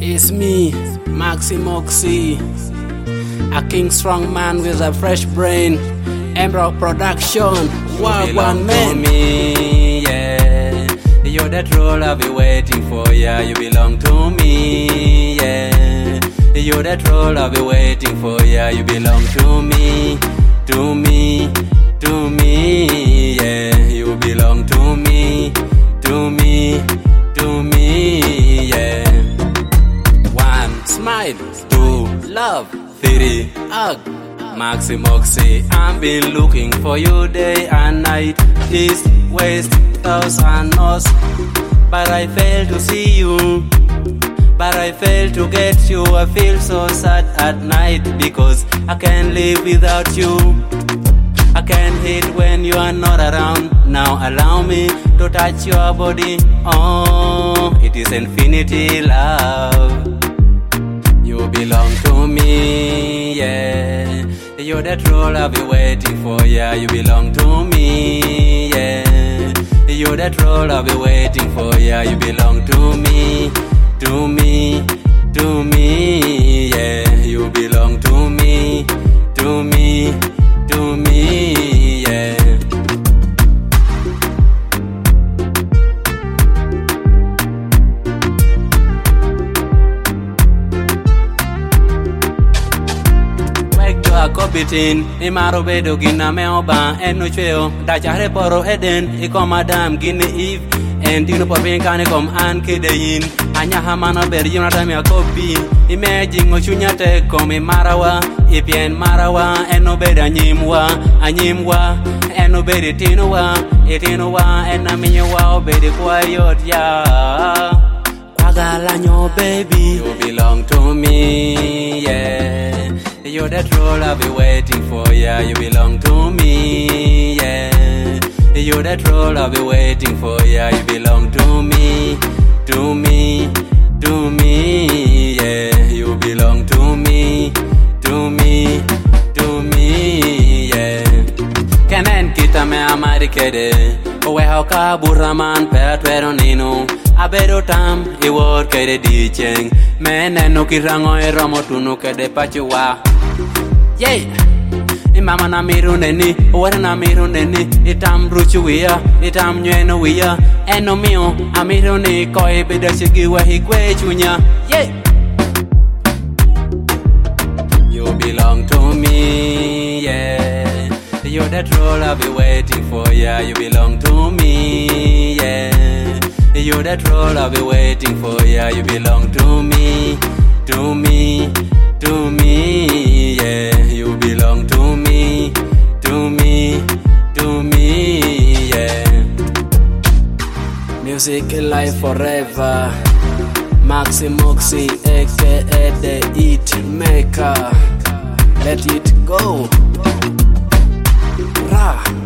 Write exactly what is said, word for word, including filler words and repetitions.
It's me, Maxi Moxie, a king strong man with a fresh brain. Emerald Production, one one man. To me, yeah. You're that role I've been waiting for, yeah. You belong to me, yeah. You're that role I've been waiting for, yeah. You belong to me, to me, to me, yeah. You belong to me, to me, to me, yeah. One, Smile, two, love, three, hug. Maxi Moxie, I've been looking for you day and night, east, west, south and north, but I fail to see you, but I fail to get you. I feel so sad at night because I can't live without you. I can't hate when you are not around. Now allow me to touch your body. Oh, it is infinity love. You belong to me, yeah. You're that role I've been waiting for, yeah. You belong to me, yeah. You're that role I've been waiting for, yeah. You belong to me, to me, to me, yeah. You belong to me, to me, to me, yeah. Kopitin imaro bedo gina me oba eno chweo da chare poro eden iko madam gine eve and dino por pin kane kom an kedeyin anya hamana ber yuna time ya kopi imagine ochunya te kom marawa ipien marawa eno beda nyimwa anyimwa eno bedi tinwa itinwa ena minwa obedi kwa yot ya kwagala nyo baby. You belong to me, yeah. You're that role I've been waiting for, yeah. You belong to me, yeah. You're that role I've been waiting for, yeah. You belong to me, to me, to me, yeah. You belong to me, to me, to me, yeah. Kenen kita me amari kede, owe hoka buraman pe twero nino. Abedo tam iwor kede dicheng, meneno kirango e romo tunu kede pachiwa. Yeah, imama na miru neni, wara na miru neni, itam ruchu wia, itam nyeno wia, eno mio, amiru ni koi bida shigiwa hikwe chunya. Yeah, you belong to me, yeah. You're that role I've been waiting for, yeah. You belong to me, yeah. You're that role I've been waiting for, yeah. You belong to me, to me, to me, yeah. You belong to me, to me, to me, yeah. Music alive forever. Maxi Moxie, aka the It Maker. Let it go. Rah.